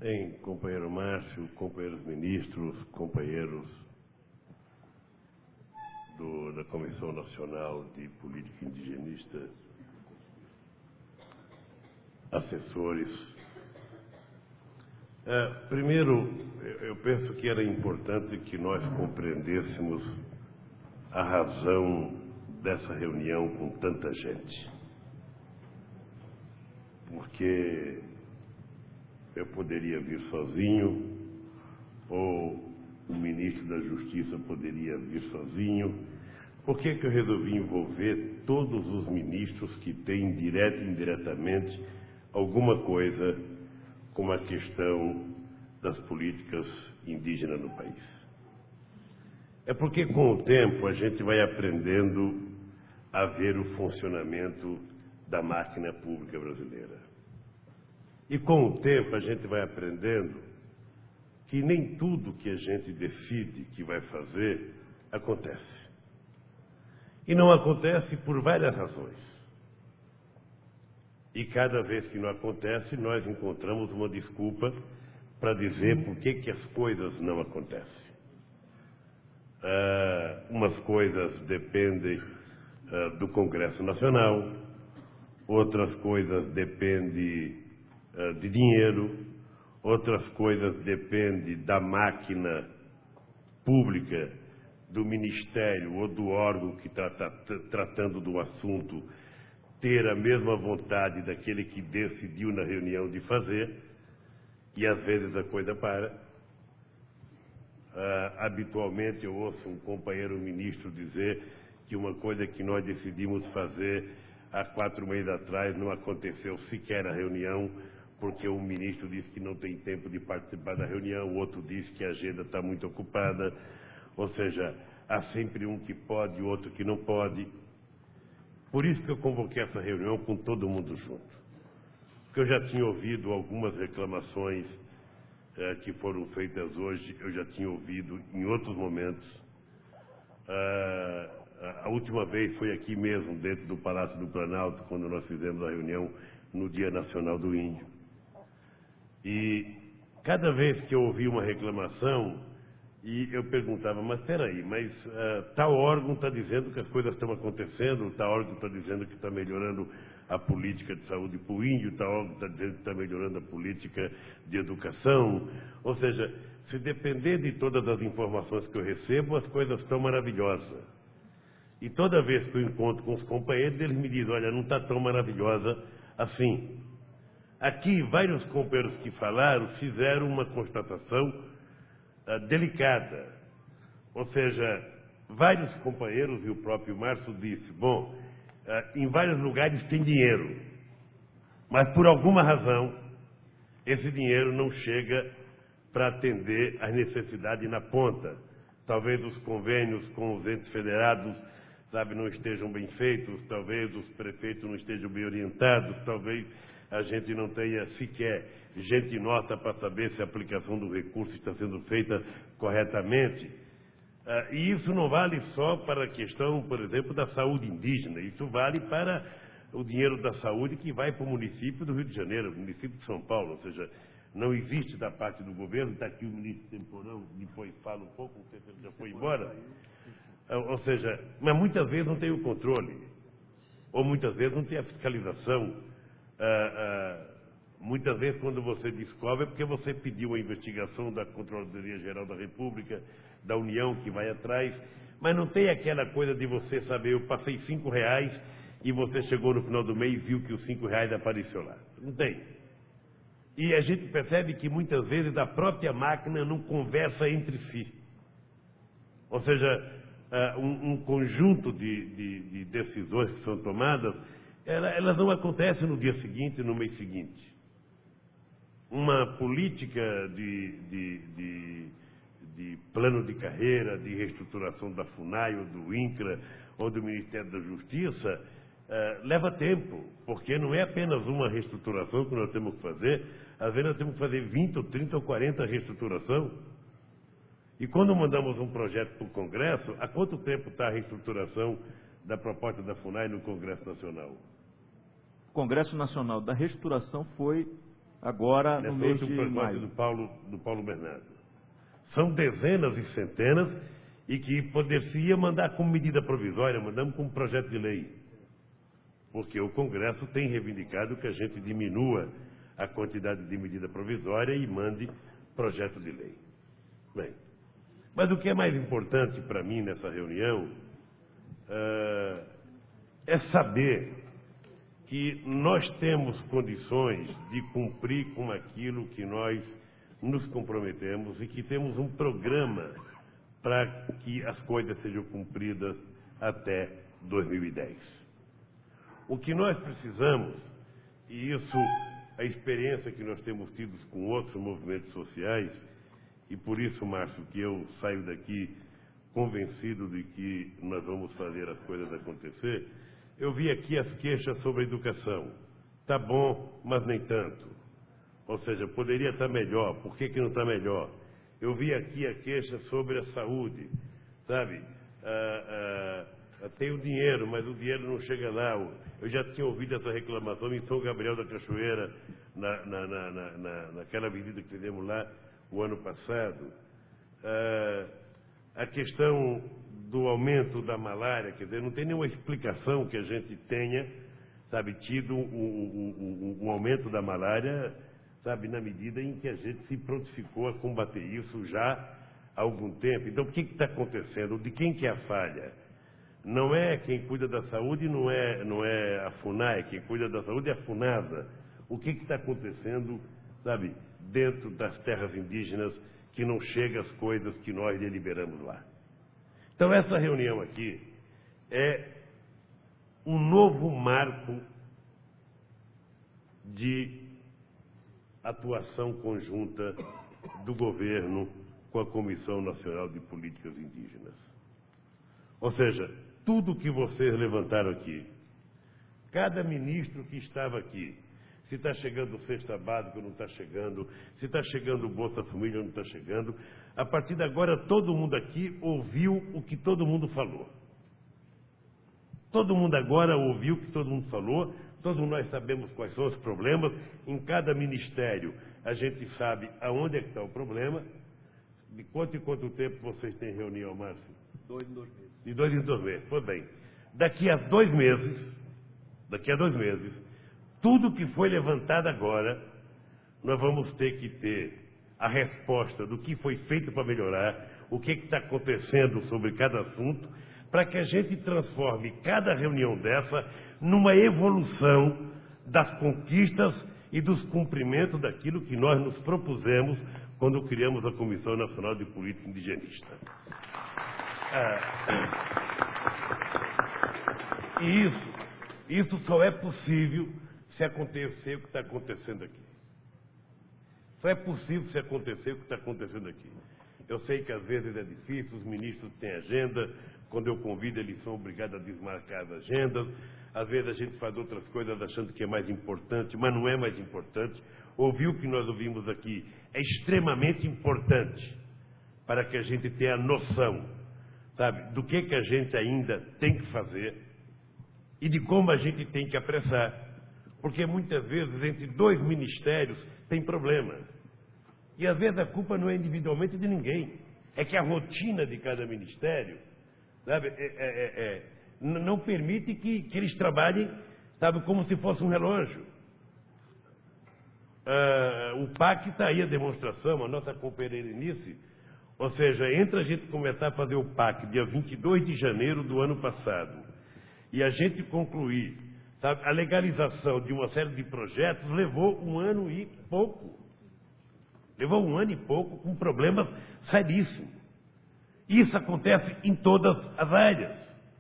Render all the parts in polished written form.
Companheiro Márcio, companheiros ministros, companheiros da Comissão Nacional de Política Indigenista, assessores. Primeiro, eu penso que era importante que nós compreendêssemos a razão dessa reunião com tanta gente. Porque eu poderia vir sozinho, ou o ministro da Justiça poderia vir sozinho. Por que eu resolvi envolver todos os ministros que têm, direta e indiretamente, alguma coisa com a questão das políticas indígenas no país? É porque, com o tempo, a gente vai aprendendo a ver o funcionamento da máquina pública brasileira. E com o tempo a gente vai aprendendo que nem tudo que a gente decide que vai fazer acontece. E não acontece por várias razões. E cada vez que não acontece, nós encontramos uma desculpa para dizer por que as coisas não acontecem. Umas coisas dependem do Congresso Nacional, outras coisas dependem de dinheiro, outras coisas dependem da máquina pública, do ministério ou do órgão que está tratando do assunto ter a mesma vontade daquele que decidiu na reunião de fazer, e às vezes a coisa para. Habitualmente eu ouço um companheiro ministro dizer que uma coisa que nós decidimos fazer há 4 meses atrás não aconteceu sequer a reunião, porque um ministro disse que não tem tempo de participar da reunião, o outro disse que a agenda está muito ocupada. Ou seja, há sempre um que pode e outro que não pode. Por isso que eu convoquei essa reunião com todo mundo junto. Porque eu já tinha ouvido algumas reclamações que foram feitas hoje, eu já tinha ouvido em outros momentos. A última vez foi aqui mesmo, dentro do Palácio do Planalto, quando nós fizemos a reunião no Dia Nacional do Índio. E cada vez que eu ouvia uma reclamação, e eu perguntava, mas espera aí, tal órgão está dizendo que as coisas estão acontecendo, tal órgão está dizendo que está melhorando a política de saúde para o índio, tal órgão está dizendo que está melhorando a política de educação. Ou seja, se depender de todas as informações que eu recebo, as coisas estão maravilhosas. E toda vez que eu encontro com os companheiros, eles me dizem, olha, não está tão maravilhosa assim. Aqui, vários companheiros que falaram fizeram uma constatação delicada. Ou seja, vários companheiros, e o próprio Márcio disse, bom, em vários lugares tem dinheiro, mas por alguma razão, esse dinheiro não chega para atender às necessidades na ponta. Talvez os convênios com os entes federados, não estejam bem feitos, talvez os prefeitos não estejam bem orientados, talvez a gente não tenha sequer gente nota para saber se a aplicação do recurso está sendo feita corretamente. E isso não vale só para a questão, por exemplo, da saúde indígena, isso vale para o dinheiro da saúde que vai para o município do Rio de Janeiro, município de São Paulo. Ou seja, não existe da parte do governo, está aqui o ministro Temporão, depois fala um pouco, não sei se ele já foi embora. Ou seja, mas muitas vezes não tem o controle, ou muitas vezes não tem a fiscalização. Muitas vezes, quando você descobre, é porque você pediu a investigação da Controladoria Geral da República, da União, que vai atrás, mas não tem aquela coisa de você saber, eu passei R$5 e você chegou no final do mês e viu que os R$5 apareceu lá. Não tem. E a gente percebe que muitas vezes a própria máquina não conversa entre si. Ou seja, um conjunto de decisões que são tomadas, elas não acontecem no dia seguinte, no mês seguinte. Uma política de plano de carreira, de reestruturação da FUNAI, ou do INCRA, ou do Ministério da Justiça, leva tempo, porque não é apenas uma reestruturação que nós temos que fazer, às vezes nós temos que fazer 20, ou 30, ou 40 reestruturação. E quando mandamos um projeto para o Congresso, há quanto tempo está a reestruturação da proposta da FUNAI no Congresso Nacional? O Congresso Nacional da Reestruturação foi agora no mês de maio. Do Paulo Bernardo. São dezenas e centenas e que poderia mandar como medida provisória, mandamos como projeto de lei. Porque o Congresso tem reivindicado que a gente diminua a quantidade de medida provisória e mande projeto de lei. Bem, mas o que é mais importante para mim nessa reunião é saber que nós temos condições de cumprir com aquilo que nós nos comprometemos e que temos um programa para que as coisas sejam cumpridas até 2010. O que nós precisamos, e isso, a experiência que nós temos tido com outros movimentos sociais, e por isso, Márcio, que eu saio daqui convencido de que nós vamos fazer as coisas acontecer, eu vi aqui as queixas sobre a educação. Está bom, mas nem tanto. Ou seja, poderia estar melhor. Por que não está melhor? Eu vi aqui a queixa sobre a saúde, sabe? Tem o dinheiro, mas o dinheiro não chega lá. Eu já tinha ouvido essa reclamação em São Gabriel da Cachoeira, naquela medida que fizemos lá o ano passado. A questão do aumento da malária, quer dizer, não tem nenhuma explicação que a gente tenha, sabe, tido um aumento da malária, sabe, na medida em que a gente se prontificou a combater isso já há algum tempo. Então, o que está acontecendo? De quem que é a falha? Não é quem cuida da saúde, não é a FUNAI, quem cuida da saúde é a FUNASA. O que está acontecendo, sabe, dentro das terras indígenas que não chega as coisas que nós deliberamos lá? Então, essa reunião aqui é um novo marco de atuação conjunta do governo com a Comissão Nacional de Políticas Indígenas. Ou seja, tudo que vocês levantaram aqui, cada ministro que estava aqui, se está chegando o cesta básica ou não está chegando, se está chegando o Bolsa Família ou não está chegando, a partir de agora todo mundo aqui ouviu o que todo mundo falou. Todo mundo agora ouviu o que todo mundo falou, todos nós sabemos quais são os problemas, em cada ministério a gente sabe aonde é que está o problema. De quanto em quanto tempo vocês têm reunião, Márcio? 2 em 2 meses. De 2 em 2 meses, pois bem. Daqui a 2 meses, tudo que foi levantado agora, nós vamos ter que ter a resposta do que foi feito para melhorar, o que está acontecendo sobre cada assunto, para que a gente transforme cada reunião dessa numa evolução das conquistas e dos cumprimentos daquilo que nós nos propusemos quando criamos a Comissão Nacional de Política Indigenista. E isso só é possível se acontecer o que está acontecendo aqui. Só é possível se acontecer o que está acontecendo aqui. Eu sei que às vezes é difícil, os ministros têm agenda, quando eu convido eles são obrigados a desmarcar as agendas, às vezes a gente faz outras coisas achando que é mais importante, mas não é mais importante. Ouvir o que nós ouvimos aqui é extremamente importante para que a gente tenha noção, sabe, do que a gente ainda tem que fazer e de como a gente tem que apressar. Porque muitas vezes entre 2 ministérios tem problema. E às vezes a culpa não é individualmente de ninguém. É que a rotina de cada ministério, sabe, não permite que eles trabalhem, sabe, como se fosse um relógio. O PAC está aí a demonstração, a nossa companheira Eunice. Ou seja, entre a gente começar a fazer o PAC dia 22 de janeiro do ano passado e a gente concluir, sabe, a legalização de uma série de projetos, levou 1 ano e pouco. Levou 1 ano e pouco com problemas seríssimos. Isso acontece em todas as áreas.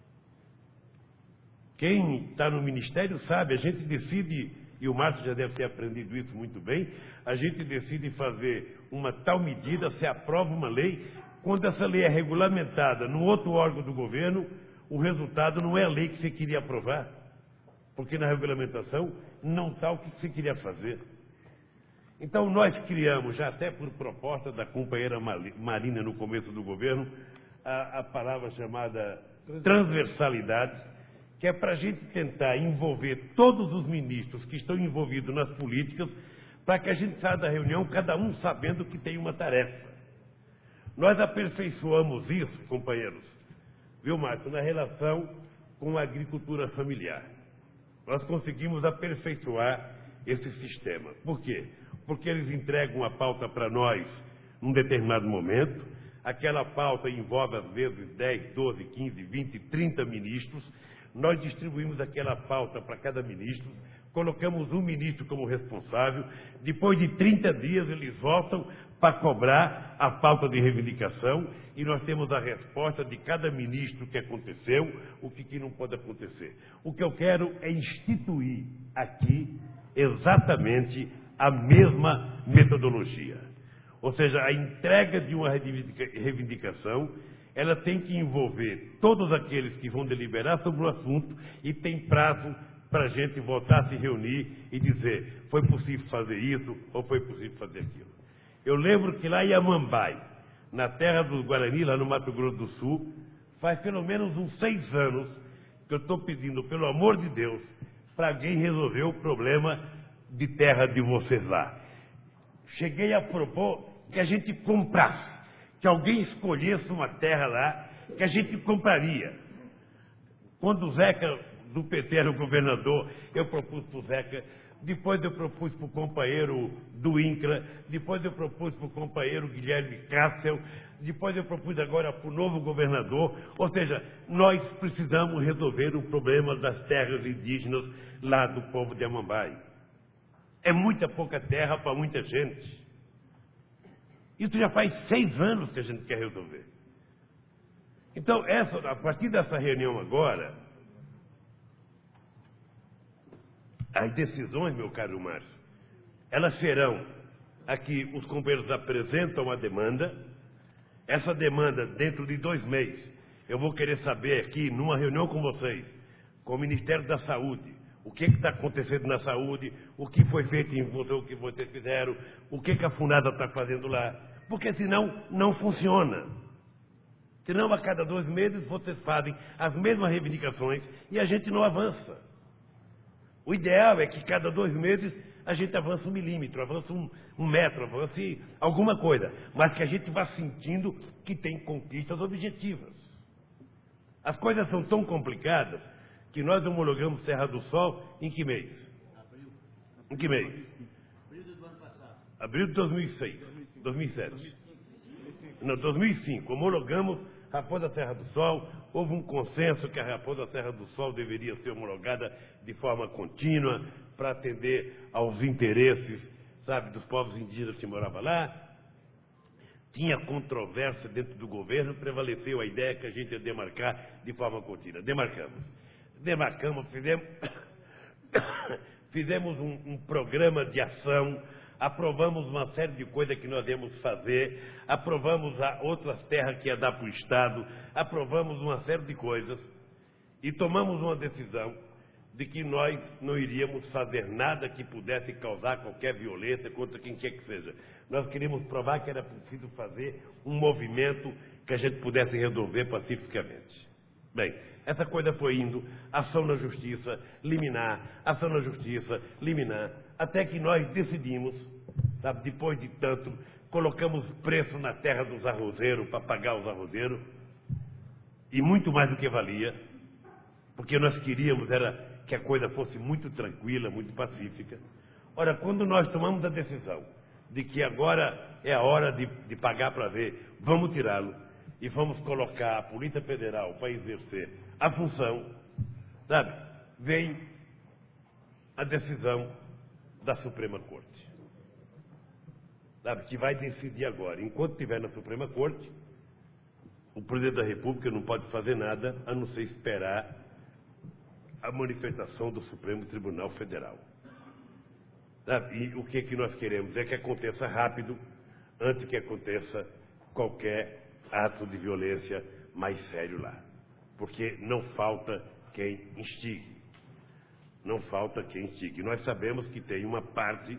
Quem está no ministério sabe, a gente decide, e o Márcio já deve ter aprendido isso muito bem, a gente decide fazer uma tal medida, se aprova uma lei, quando essa lei é regulamentada no outro órgão do governo, o resultado não é a lei que você queria aprovar, porque na regulamentação não está o que você queria fazer. Então nós criamos, já até por proposta da companheira Marina no começo do governo, a palavra chamada transversalidade, que é para a gente tentar envolver todos os ministros que estão envolvidos nas políticas, para que a gente saia da reunião, cada um sabendo que tem uma tarefa. Nós aperfeiçoamos isso, companheiros, viu, Márcio, na relação com a agricultura familiar. Nós conseguimos aperfeiçoar esse sistema. Por quê? Porque eles entregam a pauta para nós num determinado momento. Aquela pauta envolve, às vezes, 10, 12, 15, 20, 30 ministros. Nós distribuímos aquela pauta para cada ministro, colocamos um ministro como responsável. Depois de 30 dias, eles voltam para cobrar a pauta de reivindicação e nós temos a resposta de cada ministro que aconteceu, o que não pode acontecer. O que eu quero é instituir aqui exatamente a mesma metodologia. Ou seja, a entrega de uma reivindicação, ela tem que envolver todos aqueles que vão deliberar sobre o assunto e tem prazo para a gente voltar a se reunir e dizer, foi possível fazer isso ou foi possível fazer aquilo. Eu lembro que lá em Amambai, na terra dos Guarani, lá no Mato Grosso do Sul, faz pelo menos uns 6 anos que eu estou pedindo, pelo amor de Deus, para alguém resolver o problema de terra de vocês lá. Cheguei a propor que a gente comprasse, que alguém escolhesse uma terra lá, que a gente compraria. Quando o Zeca do PT era o governador, eu propus para o Zeca, depois eu propus para o companheiro do INCRA, depois eu propus para o companheiro Guilherme Cássio, depois eu propus agora para o novo governador. Ou seja, nós precisamos resolver o problema das terras indígenas lá do povo de Amambai. É muita pouca terra para muita gente. Isso já faz 6 anos que a gente quer resolver. Então, a partir dessa reunião agora, as decisões, meu caro Márcio, elas serão aqui, os companheiros apresentam a demanda. Essa demanda, dentro de 2 meses, eu vou querer saber aqui, numa reunião com vocês, com o Ministério da Saúde, o que está acontecendo na saúde, o que foi feito em você, o que vocês fizeram, o que a FUNASA está fazendo lá, porque senão não funciona. Senão a cada 2 meses vocês fazem as mesmas reivindicações e a gente não avança. O ideal é que cada 2 meses a gente avance 1 milímetro, avance 1 metro, avance alguma coisa, mas que a gente vá sentindo que tem conquistas objetivas. As coisas são tão complicadas que nós homologamos Serra do Sol em que mês? Abril. Em que mês? Abril do ano passado. Abril de 2006, 2007. Não, 2005. Homologamos Raposa Serra do Sol. Houve um consenso que a Raposa Serra do Sol deveria ser homologada de forma contínua para atender aos interesses, sabe, dos povos indígenas que moravam lá. Tinha controvérsia dentro do governo, prevaleceu a ideia que a gente ia demarcar de forma contínua. Demarcamos, fizemos um programa de ação, aprovamos uma série de coisas que nós íamos fazer, aprovamos outras terras que ia dar para o Estado, aprovamos uma série de coisas e tomamos uma decisão de que nós não iríamos fazer nada que pudesse causar qualquer violência contra quem quer que seja. Nós queríamos provar que era preciso fazer um movimento que a gente pudesse resolver pacificamente. Bem, essa coisa foi indo, ação na justiça, liminar, ação na justiça, liminar, até que nós decidimos, sabe, depois de tanto, colocamos preço na terra dos arrozeiros para pagar os arrozeiros, e muito mais do que valia, porque nós queríamos era que a coisa fosse muito tranquila, muito pacífica. Ora, quando nós tomamos a decisão de que agora é a hora de pagar para ver, vamos tirá-lo e vamos colocar a Polícia Federal para exercer a função, sabe, vem a decisão da Suprema Corte, sabe, que vai decidir agora. Enquanto estiver na Suprema Corte, o Presidente da República não pode fazer nada a não ser esperar a manifestação do Supremo Tribunal Federal. Sabe? E o que nós queremos é que aconteça rápido, antes que aconteça qualquer ato de violência mais sério lá. Porque não falta quem instigue. Não falta quem instigue. Nós sabemos que tem uma parte,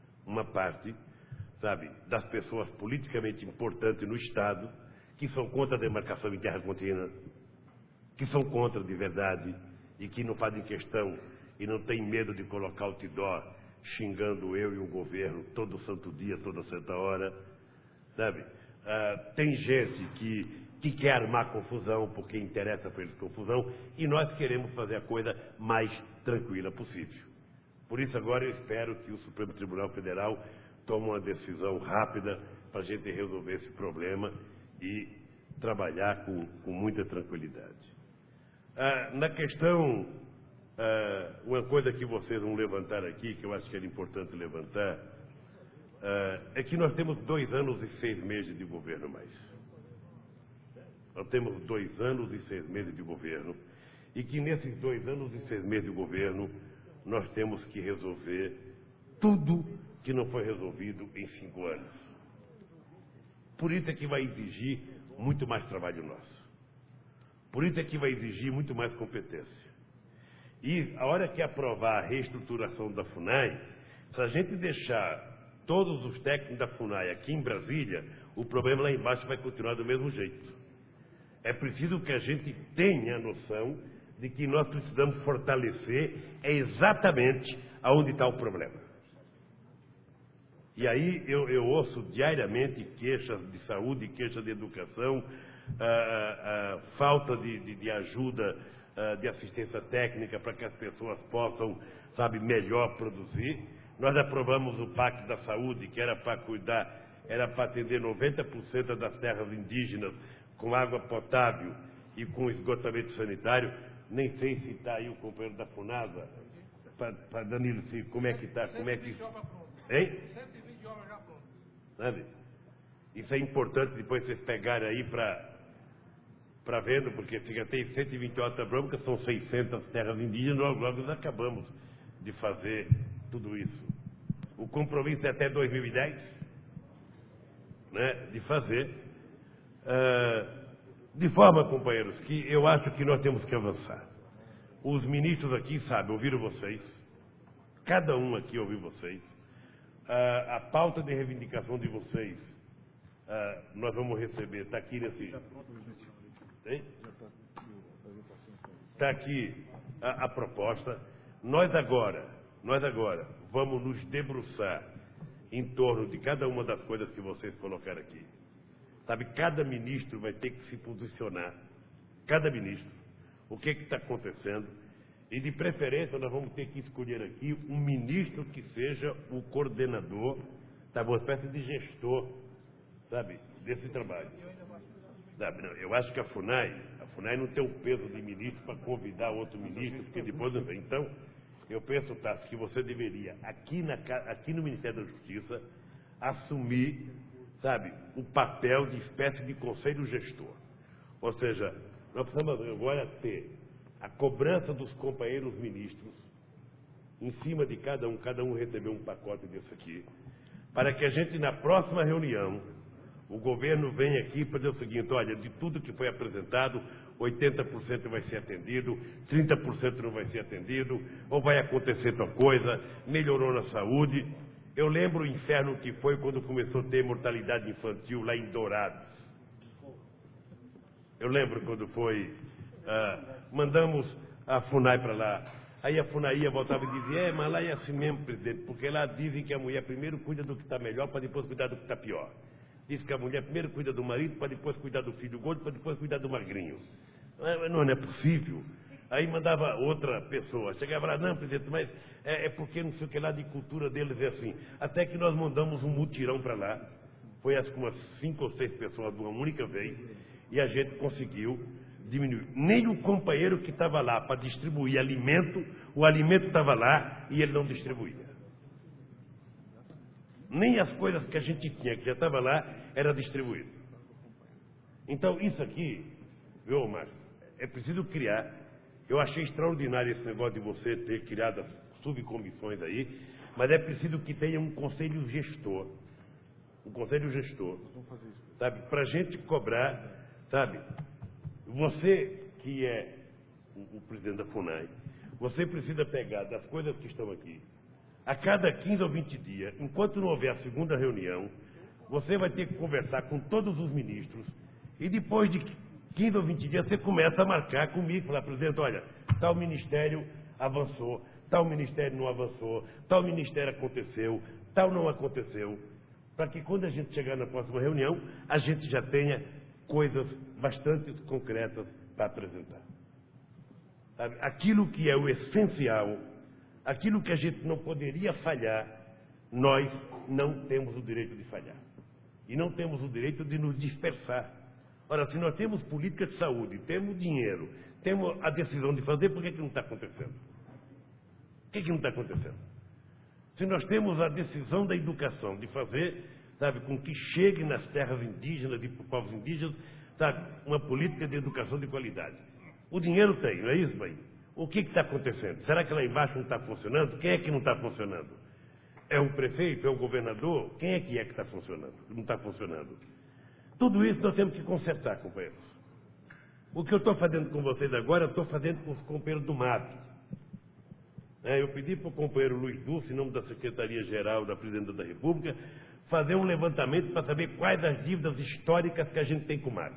sabe, das pessoas politicamente importantes no Estado que são contra a demarcação em terra contínua, que são contra de verdade e que não fazem questão e não têm medo de colocar outdoor xingando eu e o governo todo santo dia, toda santa hora, sabe? Tem gente que quer armar confusão porque interessa para eles confusão, e nós queremos fazer a coisa mais tranquila possível. Por isso agora eu espero que o Supremo Tribunal Federal tome uma decisão rápida para a gente resolver esse problema e trabalhar com muita tranquilidade. Na questão, uma coisa que vocês vão levantar aqui, que eu acho que era importante levantar, é que nós temos 2 anos e 6 meses de governo mais. Nós temos 2 anos e 6 meses de governo, e que nesses 2 anos e 6 meses de governo nós temos que resolver tudo que não foi resolvido em 5 anos. Por isso é que vai exigir muito mais trabalho nosso. Por isso é que vai exigir muito mais competência. E a hora que aprovar a reestruturação da FUNAI, se a gente deixar todos os técnicos da FUNAI aqui em Brasília, o problema lá embaixo vai continuar do mesmo jeito. É preciso que a gente tenha a noção de que nós precisamos fortalecer exatamente aonde está o problema. E aí eu ouço diariamente queixas de saúde, queixas de educação, falta de ajuda, de assistência técnica para que as pessoas possam, sabe, melhor produzir. Nós aprovamos o Pacto da Saúde, que era para cuidar, era para atender 90% das terras indígenas com água potável e com esgotamento sanitário. Nem sei se está aí o companheiro da FUNASA, para Danilo, como é que está, como é que... Hein? 120 obras já prontas. Sabe? Isso é importante depois vocês pegarem aí para vendo, porque tem 120 obras brancas, são 600 terras indígenas, logo nós acabamos de fazer tudo isso. O compromisso é até 2010, né, de fazer. De forma, companheiros, que eu acho que nós temos que avançar. Os ministros aqui, sabe, ouviram vocês, cada um aqui ouviu vocês. A pauta de reivindicação de vocês, nós vamos receber, está aqui nesse... Está aqui a proposta. Nós agora vamos nos debruçar em torno de cada uma das coisas que vocês colocaram aqui. Sabe, cada ministro vai ter que se posicionar, cada ministro, o que está acontecendo, e de preferência nós vamos ter que escolher aqui um ministro que seja o coordenador, sabe, uma espécie de gestor, sabe, desse trabalho. Sabe, não, eu acho que a FUNAI não tem o peso de ministro para convidar outro ministro, porque depois não vem. Então, eu penso, Tassi, que você deveria, aqui no Ministério da Justiça, assumir, sabe, o papel de espécie de conselho gestor. Ou seja, nós precisamos agora ter a cobrança dos companheiros ministros em cima de cada um receber um pacote desse aqui, para que a gente, na próxima reunião, o governo venha aqui para dizer o seguinte: olha, de tudo que foi apresentado, 80% vai ser atendido, 30% não vai ser atendido, ou vai acontecer tal coisa, melhorou na saúde. Eu lembro o inferno que foi quando começou a ter mortalidade infantil lá em Dourados. Eu lembro quando foi, mandamos a FUNAI para lá. Aí a FUNAI ia, voltava e dizia: mas lá é assim mesmo, presidente, porque lá dizem que a mulher primeiro cuida do que está melhor para depois cuidar do que está pior. Diz que a mulher primeiro cuida do marido para depois cuidar do filho gordo, para depois cuidar do magrinho. Não é possível. Aí mandava outra pessoa, chegava lá: não, presidente, mas é porque não sei o que lá de cultura deles é assim. Até que nós mandamos um mutirão para lá, foi acho que umas 5 ou 6 pessoas de uma única vez, e a gente conseguiu diminuir. Nem o companheiro que estava lá para distribuir alimento, o alimento estava lá e ele não distribuía. Nem as coisas que a gente tinha, que já estava lá, era distribuído. Então, isso aqui, viu, Márcio, é preciso criar. Eu achei extraordinário esse negócio de você ter criado as subcomissões aí, mas é preciso que tenha um conselho gestor. Um conselho gestor, sabe, para a gente cobrar, sabe, você que é o presidente da FUNAI, você precisa pegar das coisas que estão aqui, a cada 15 ou 20 dias, enquanto não houver a segunda reunião, você vai ter que conversar com todos os ministros, e depois de 15 ou 20 dias você começa a marcar comigo, falar: presidente, olha, tal ministério avançou, tal ministério não avançou, tal ministério aconteceu, tal não aconteceu, para que quando a gente chegar na próxima reunião, a gente já tenha coisas bastante concretas para apresentar. Sabe? Aquilo que é o essencial, aquilo que a gente não poderia falhar, nós não temos o direito de falhar. E não temos o direito de nos dispersar. Ora, se nós temos política de saúde, temos dinheiro, temos a decisão de fazer, por que não está acontecendo? Por que não está acontecendo? Se nós temos a decisão da educação de fazer, sabe, com que chegue nas terras indígenas e povos indígenas, sabe, uma política de educação de qualidade. O dinheiro tem, não é isso, pai? O que está acontecendo? Será que lá embaixo não está funcionando? Quem é que não está funcionando? É o prefeito? É o governador? Quem é que está funcionando? Não está funcionando. Tudo isso nós temos que consertar, companheiros. O que eu estou fazendo com vocês agora, eu estou fazendo com os companheiros do MAP. Eu pedi para o companheiro Luiz Dulce, em nome da Secretaria-Geral da Presidência da República, fazer um levantamento para saber quais as dívidas históricas que a gente tem com o MAB.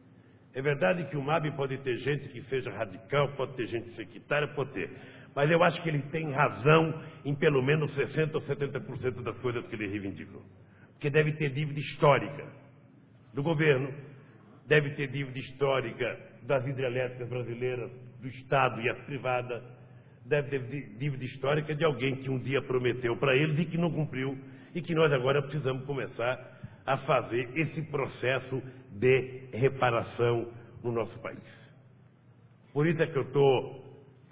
É verdade que o MAB pode ter gente que seja radical, pode ter gente sectária, pode ter. Mas eu acho que ele tem razão em pelo menos 60% ou 70% das coisas que ele reivindicou. Porque deve ter dívida histórica do governo, deve ter dívida histórica das hidrelétricas brasileiras, do Estado e as privadas, deve ter dívida histórica de alguém que um dia prometeu para eles e que não cumpriu, e que nós agora precisamos começar a fazer esse processo de reparação no nosso país. Por isso é que eu estou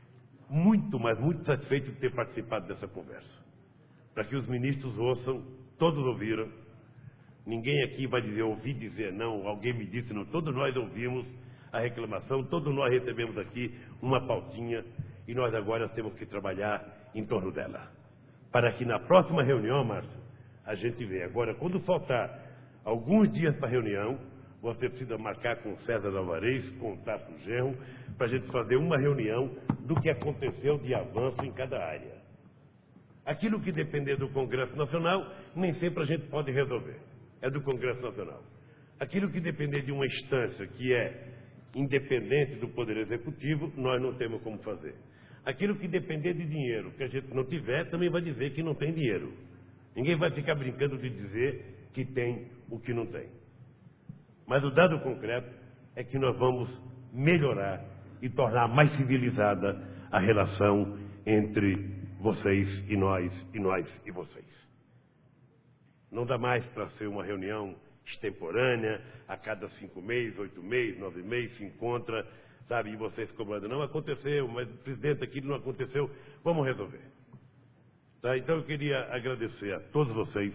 muito, mas muito satisfeito de ter participado dessa conversa. Para que os ministros ouçam, todos ouviram, ninguém aqui vai dizer, ouvi dizer não, alguém me disse não, todos nós ouvimos a reclamação, todos nós recebemos aqui uma pautinha e nós agora temos que trabalhar em torno dela. Para que na próxima reunião, Márcio, a gente vê. Agora, quando faltar alguns dias para a reunião, você precisa marcar com o César Alvarez, com o Tasso Genro, para a gente fazer uma reunião do que aconteceu de avanço em cada área. Aquilo que depender do Congresso Nacional, nem sempre a gente pode resolver. É do Congresso Nacional. Aquilo que depender de uma instância que é independente do Poder Executivo, nós não temos como fazer. Aquilo que depender de dinheiro, que a gente não tiver, também vai dizer que não tem dinheiro. Ninguém vai ficar brincando de dizer que tem o que não tem. Mas o dado concreto é que nós vamos melhorar e tornar mais civilizada a relação entre vocês e nós e vocês. Não dá mais para ser uma reunião extemporânea, a cada 5 meses, 8 meses, 9 meses se encontra, sabe, e vocês cobrando, não aconteceu, mas presidente, aquilo não aconteceu, vamos resolver. Tá? Então eu queria agradecer a todos vocês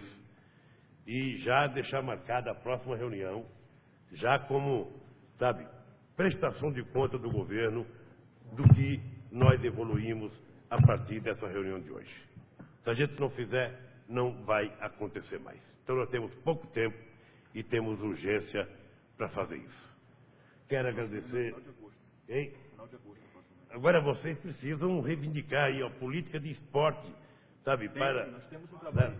e já deixar marcada a próxima reunião, já como, sabe, prestação de conta do governo do que nós evoluímos a partir dessa reunião de hoje. Se a gente não fizer, não vai acontecer mais. Então nós temos pouco tempo e temos urgência para fazer isso. Quero agradecer. Hein? Agora vocês precisam reivindicar aí a política de esporte, sabe? Nós temos um trabalho.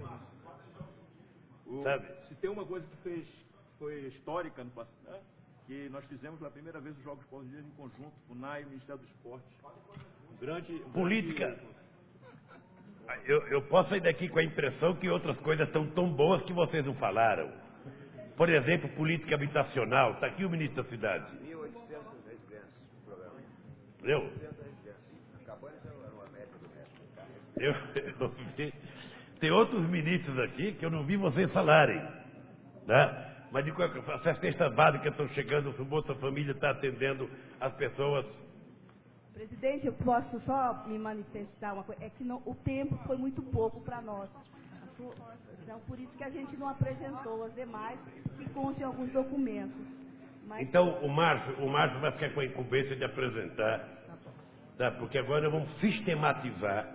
Sabe? Se tem uma coisa que foi histórica no passado, né? Que nós fizemos pela primeira vez os Jogos Esportivos em conjunto, o NAI e o Ministério do Esporte. Política. Eu posso sair daqui com a impressão que outras coisas estão tão boas que vocês não falaram. Por exemplo, política habitacional. Está aqui o ministro da cidade. 1.800 residências no programa. Eu? 1.800 residências. Acabando era uma média do resto. Tem outros ministros aqui que eu não vi vocês falarem. Né? Mas de qualquer forma, as cestas básicas estão chegando, o Bolsa Família está atendendo as pessoas. Presidente, eu posso só me manifestar uma coisa? É que o tempo foi muito pouco para nós. Então, por isso que a gente não apresentou as demais, que constam alguns documentos. Mas... Então, o Márcio vai ficar com a incumbência de apresentar, tá? Porque agora vamos sistematizar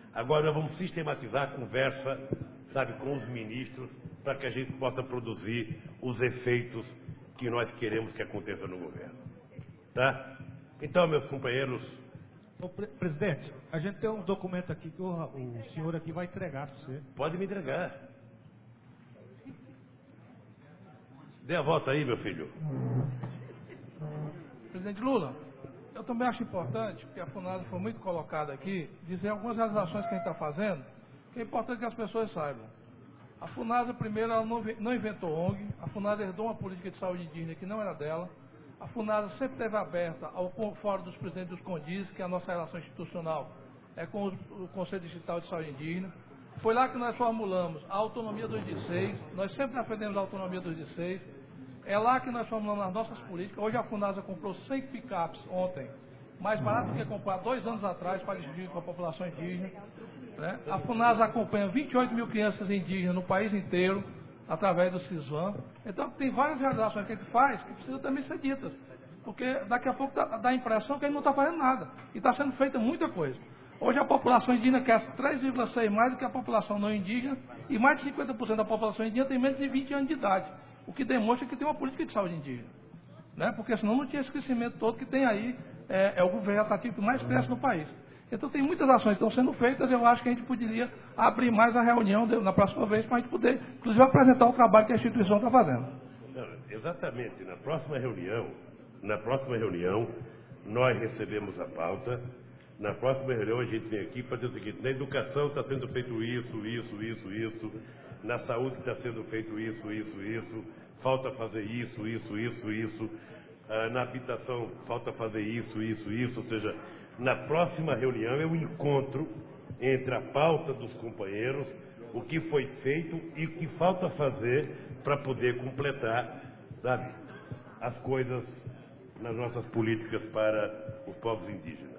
a conversa, sabe, com os ministros, para que a gente possa produzir os efeitos que nós queremos que aconteça no governo. Tá? Então, meus companheiros... Presidente, a gente tem um documento aqui que o senhor aqui vai entregar para você. Pode me entregar. Dê a volta aí, meu filho. Presidente Lula, eu também acho importante, porque a FUNASA foi muito colocada aqui, dizer algumas realizações que a gente está fazendo, que é importante que as pessoas saibam. A FUNASA, primeiro, ela não inventou ONG, a FUNASA herdou uma política de saúde indígena que não era dela, a FUNASA sempre esteve aberta ao Fórum dos Presidentes dos CONDIS, que é a nossa relação institucional com o Conselho Digital de Saúde Indígena. Foi lá que nós formulamos a autonomia dos DICEIs, nós sempre defendemos a autonomia dos DICEIs, é lá que nós formulamos as nossas políticas. Hoje a FUNASA comprou 100 picapes ontem, mais barato do que comprar 2 anos atrás para dividir com a população indígena. Né? A FUNASA acompanha 28 mil crianças indígenas no país inteiro, através do CISVAN. Então tem várias realizações que a gente faz que precisam também ser ditas, porque daqui a pouco dá a impressão que a gente não está fazendo nada, e está sendo feita muita coisa. Hoje a população indígena cresce 3,6 mais do que a população não indígena, e mais de 50% da população indígena tem menos de 20 anos de idade, o que demonstra que tem uma política de saúde indígena. Né? Porque senão não tinha esse crescimento todo que tem aí, é o governo atativo que mais cresce no país. Então tem muitas ações que estão sendo feitas, eu acho que a gente poderia abrir mais a reunião na próxima vez para a gente poder, inclusive, apresentar o trabalho que a instituição está fazendo. Não, exatamente, na próxima reunião, nós recebemos a pauta. Na próxima reunião a gente vem aqui para dizer o seguinte: na educação está sendo feito isso, na saúde está sendo feito isso, falta fazer isso, na habitação falta fazer isso, ou seja, na próxima reunião é o encontro entre a pauta dos companheiros, o que foi feito e o que falta fazer para poder completar, sabe, as coisas nas nossas políticas para os povos indígenas.